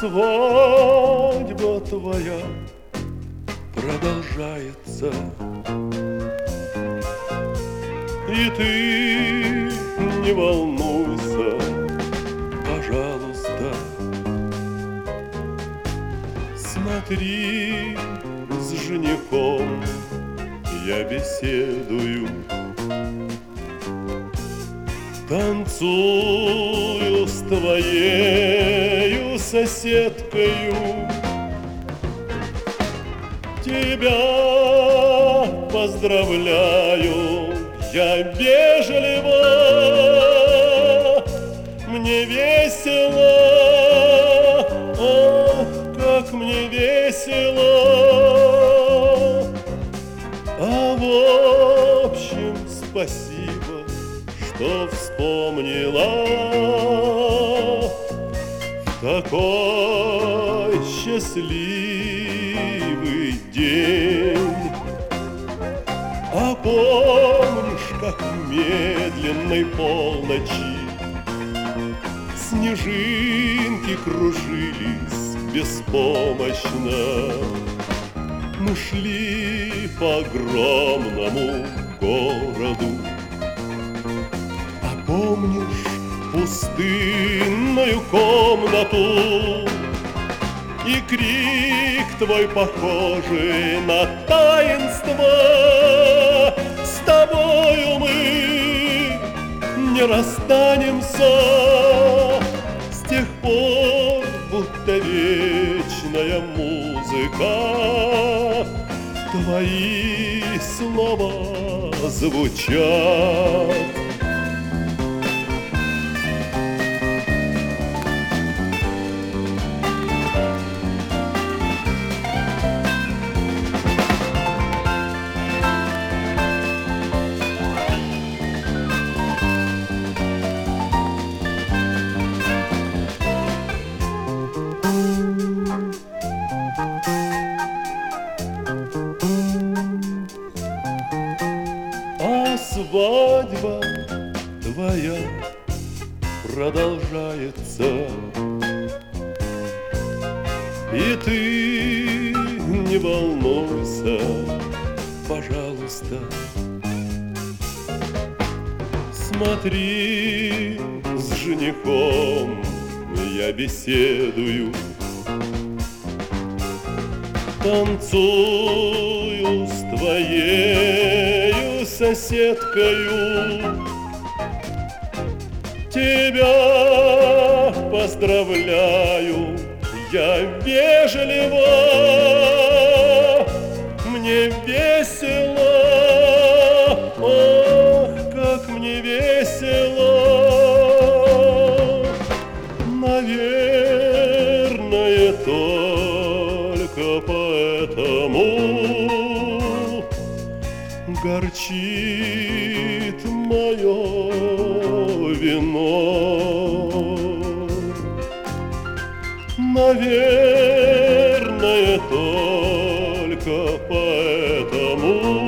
свадьба твоя продолжается, и ты не волнуйся, пожалуйста. Смотри, с женихом я беседую, танцую с твоею соседкою. Тебя поздравляю я вежливо, мне весело, ох, как мне весело. А в общем, спасибо, что вспомнила в такой счастливый день. А помнишь, как в медленной полночи снежинки кружились беспомощно? Мы шли по огромному городу. А помнишь пустынную комнату и крик твой, похожий на таинство? С тобою мы не расстанемся с тех пор, будто вечная музыка твои слова звучат. Свадьба твоя продолжается, и ты не волнуйся, пожалуйста. Смотри, с женихом я беседую, танцую с твоею соседкою. Тебя поздравляю я вежливо, мне весело, ох, как мне весело. Наверное, только поэтому горчит мое вино. Наверное, только поэтому